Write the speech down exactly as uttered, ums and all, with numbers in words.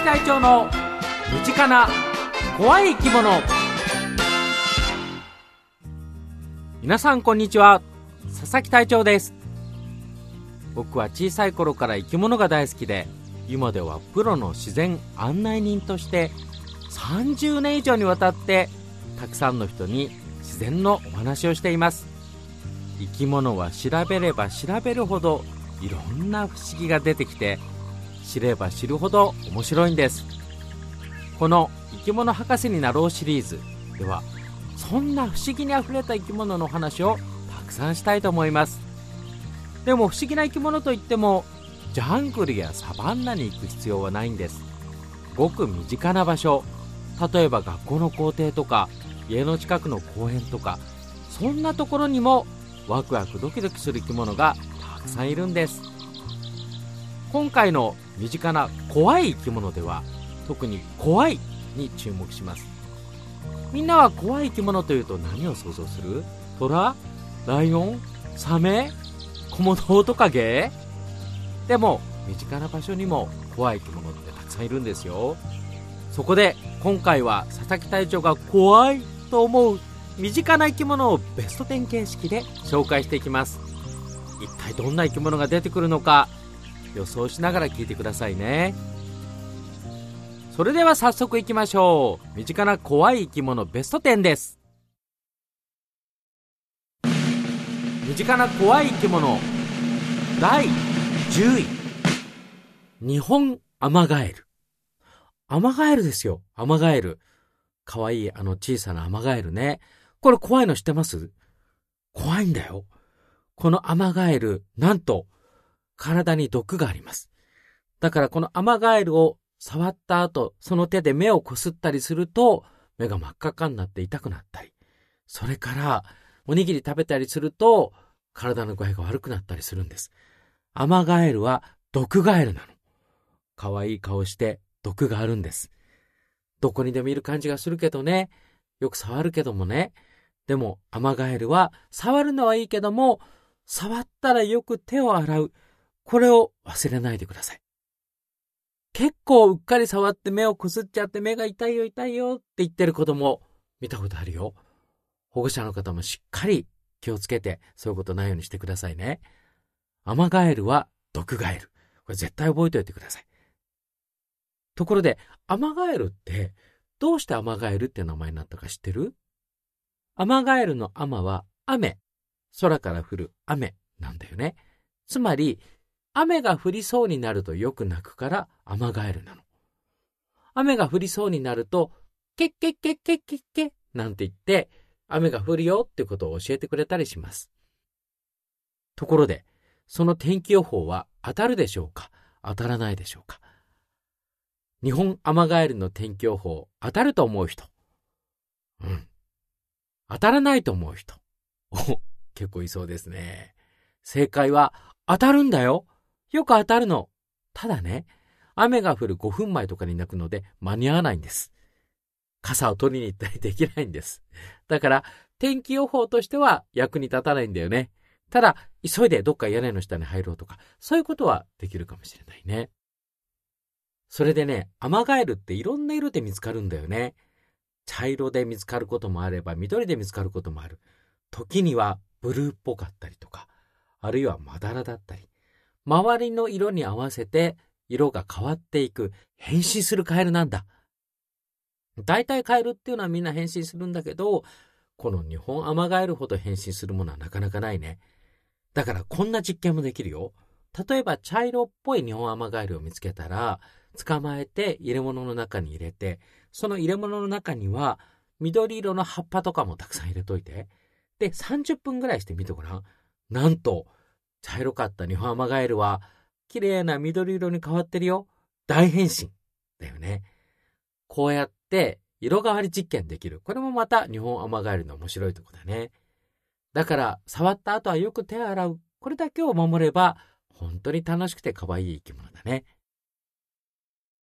隊長の身近な怖い生き物。皆さんこんにちは、佐々木隊長です。僕は小さい頃から生き物が大好きで、今ではプロの自然案内人としてさんじゅうねん以上にわたってたくさんの人に自然のお話をしています。生き物は調べれば調べるほどいろんな不思議が出てきて、知れば知るほど面白いんです。この生き物博士になろうシリーズでは、そんな不思議にあふれた生き物の話をたくさんしたいと思います。でも不思議な生き物といってもジャングルやサバンナに行く必要はないんです。ごく身近な場所、例えば学校の校庭とか家の近くの公園とか、そんなところにもワクワクドキドキする生き物がたくさんいるんです。今回の身近な怖い生き物では、特に怖いに注目します。みんなは怖い生き物というと何を想像する？トラ？ライオン？サメ？コモドオオトカゲ？でも身近な場所にも怖い生き物ってたくさんいるんですよ。そこで今回は佐々木隊長が怖いと思う身近な生き物をベストじゅう形式で紹介していきます。一体どんな生き物が出てくるのか予想しながら聞いてくださいね。それでは早速いきましょう。身近な怖い生き物ベストじゅうです。身近な怖い生き物だいじゅうい、ニホンアマガエル。アマガエルですよ、アマガエル。かわいいあの小さなアマガエルね。これ怖いの知ってます？怖いんだよ。このアマガエル、なんと体に毒があります。だからこのアマガエルを触った後、その手で目をこすったりすると目が真っ赤っかになって痛くなったり、それからおにぎり食べたりすると体の具合が悪くなったりするんです。アマガエルは毒ガエルなの。かわいい顔して毒があるんです。どこにでもいる感じがするけどね、よく触るけどもね。でもアマガエルは触るのはいいけども、触ったらよく手を洗う、これを忘れないでください。結構うっかり触って目をこすっちゃって目が痛いよ痛いよって言ってる子供見たことあるよ。保護者の方もしっかり気をつけて、そういうことないようにしてくださいね。アマガエルは毒ガエル。これ絶対覚えておいてください。ところで、アマガエルってどうしてアマガエルって名前になったか知ってる？アマガエルのアマは雨、空から降る雨なんだよね。つまり雨が降りそうになるとよく鳴くからアマガエルなの。雨が降りそうになるとケッケッケッケッケッケッなんて言って雨が降るよってことを教えてくれたりします。ところで、その天気予報は当たるでしょうか、当たらないでしょうか。日本アマガエルの天気予報当たると思う人、うん、当たらないと思う人、お、結構いそうですね。正解は当たるんだよ。よく当たるの。ただね、雨が降るごふんまえとかに鳴くので間に合わないんです。傘を取りに行ったりできないんです。だから天気予報としては役に立たないんだよね。ただ急いでどっか屋根の下に入ろうとか、そういうことはできるかもしれないね。それでね、アマガエルっていろんな色で見つかるんだよね。茶色で見つかることもあれば、緑で見つかることもある。時にはブルーっぽかったりとか、あるいはまだらだったり、周りの色に合わせて色が変わっていく、変身するカエルなんだ。だいたいカエルっていうのはみんな変身するんだけど、このニホンアマガエルほど変身するものはなかなかないね。だからこんな実験もできるよ。例えば茶色っぽいニホンアマガエルを見つけたら、捕まえて入れ物の中に入れて、その入れ物の中には緑色の葉っぱとかもたくさん入れといて、でさんじゅっぷんぐらいしてみてごらん。なんと茶色かったニホンアマガエルは綺麗な緑色に変わってるよ。大変身だよね。こうやって色変わり実験できる。これもまたニホンアマガエルの面白いところだね。だから触った後はよく手を洗う。これだけを守れば本当に楽しくて可愛い生き物だね。